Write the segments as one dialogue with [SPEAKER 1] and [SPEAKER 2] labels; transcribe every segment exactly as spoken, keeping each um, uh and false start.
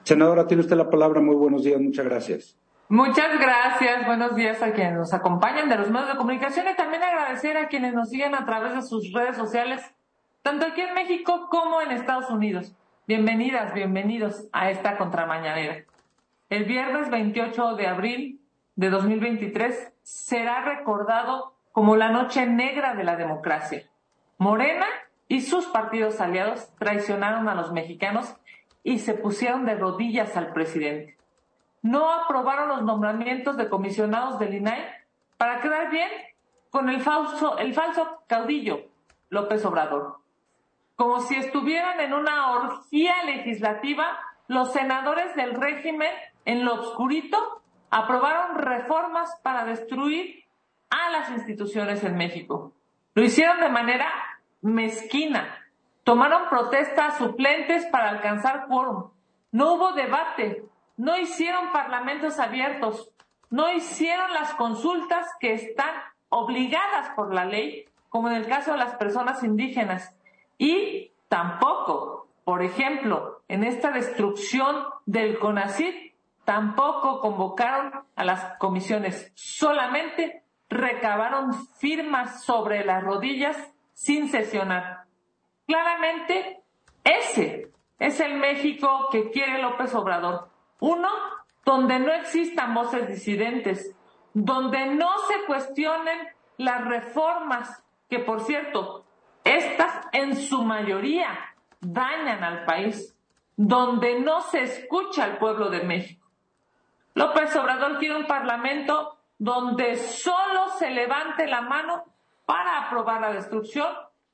[SPEAKER 1] Senadora, tiene usted la palabra. Muy buenos días, muchas gracias.
[SPEAKER 2] Muchas gracias, buenos días a quienes nos acompañan de los medios de comunicación y también agradecer a quienes nos siguen a través de sus redes sociales, tanto aquí en México como en Estados Unidos. Bienvenidas, bienvenidos a esta contramañanera. El viernes veintiocho de abril de dos mil veintitrés será recordado como la noche negra de la democracia. Morena y sus partidos aliados traicionaron a los mexicanos y se pusieron de rodillas al presidente. No aprobaron los nombramientos de comisionados del I N A I para quedar bien con el falso, el falso caudillo López Obrador. Como si estuvieran en una orgía legislativa, los senadores del régimen, en lo oscurito, aprobaron reformas para destruir a las instituciones en México. Lo hicieron de manera mezquina. Tomaron protestas suplentes para alcanzar quórum. No hubo debate. No hicieron parlamentos abiertos, no hicieron las consultas que están obligadas por la ley, como en el caso de las personas indígenas. Y tampoco, por ejemplo, en esta destrucción del CONACYT, tampoco convocaron a las comisiones, solamente recabaron firmas sobre las rodillas sin sesionar. Claramente, ese es el México que quiere López Obrador. Uno, donde no existan voces disidentes, donde no se cuestionen las reformas, que por cierto, estas en su mayoría dañan al país, donde no se escucha al pueblo de México. López Obrador quiere un parlamento donde solo se levante la mano para aprobar la destrucción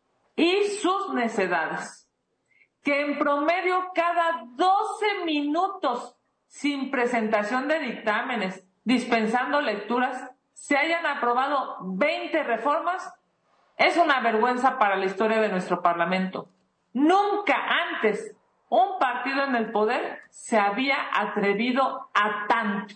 [SPEAKER 2] y sus necedades. Que en promedio cada doce minutos, sin presentación de dictámenes, dispensando lecturas, se hayan aprobado veinte reformas, es una vergüenza para la historia de nuestro Parlamento. Nunca antes un partido en el poder se había atrevido a tanto.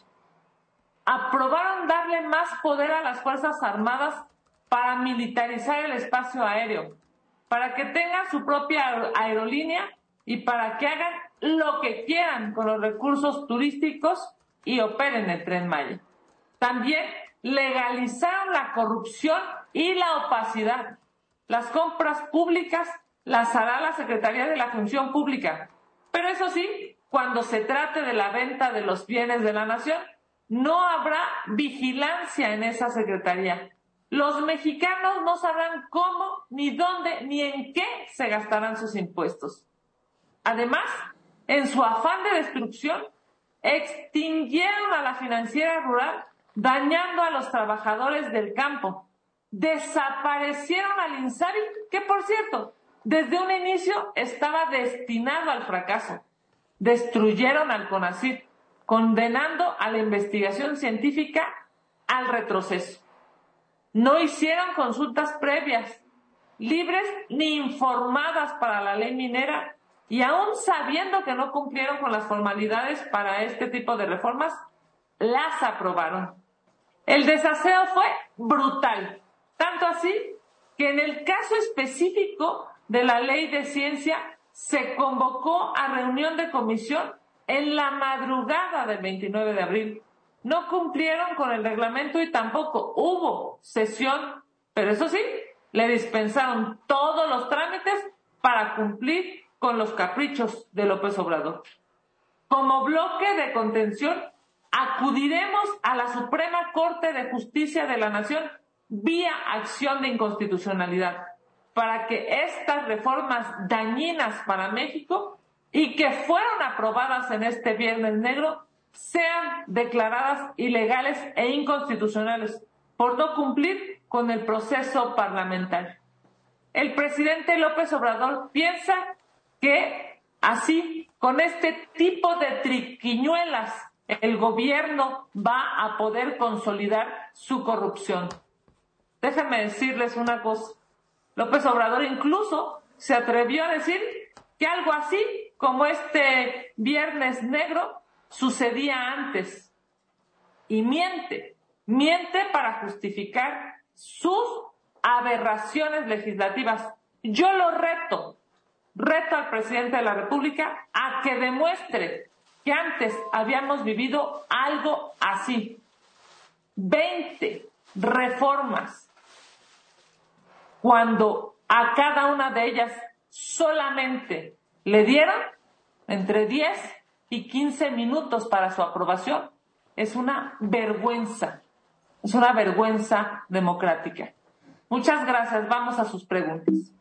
[SPEAKER 2] Aprobaron darle más poder a las Fuerzas Armadas para militarizar el espacio aéreo, para que tengan su propia aerolínea y para que hagan lo que quieran con los recursos turísticos y operen el Tren Maya. También legalizaron la corrupción y la opacidad. Las compras públicas las hará la Secretaría de la Función Pública. Pero eso sí, cuando se trate de la venta de los bienes de la nación, no habrá vigilancia en esa secretaría. Los mexicanos no sabrán cómo, ni dónde, ni en qué se gastarán sus impuestos. Además, en su afán de destrucción, extinguieron a la financiera rural, dañando a los trabajadores del campo. Desaparecieron al INSABI, que por cierto, desde un inicio estaba destinado al fracaso. Destruyeron al CONACYT, condenando a la investigación científica al retroceso. No hicieron consultas previas, libres ni informadas para la ley minera, y aún sabiendo que no cumplieron con las formalidades para este tipo de reformas, las aprobaron. El desaseo fue brutal, tanto así que en el caso específico de la ley de ciencia se convocó a reunión de comisión en la madrugada del veintinueve de abril. No cumplieron con el reglamento y tampoco hubo sesión, pero eso sí, le dispensaron todos los trámites para cumplir con los caprichos de López Obrador. Como bloque de contención, acudiremos a la Suprema Corte de Justicia de la Nación vía acción de inconstitucionalidad para que estas reformas dañinas para México y que fueron aprobadas en este Viernes Negro sean declaradas ilegales e inconstitucionales por no cumplir con el proceso parlamentario. El presidente López Obrador piensa que así, con este tipo de triquiñuelas, el gobierno va a poder consolidar su corrupción. Déjenme decirles una cosa. López Obrador incluso se atrevió a decir que algo así como este Viernes Negro sucedía antes. Y miente, miente para justificar sus aberraciones legislativas. Yo lo reto, reto al presidente de la República a que demuestre que antes habíamos vivido algo así. veinte reformas, cuando a cada una de ellas solamente le dieron entre diez y quince minutos para su aprobación. Es una vergüenza, es una vergüenza democrática. Muchas gracias. Vamos a sus preguntas.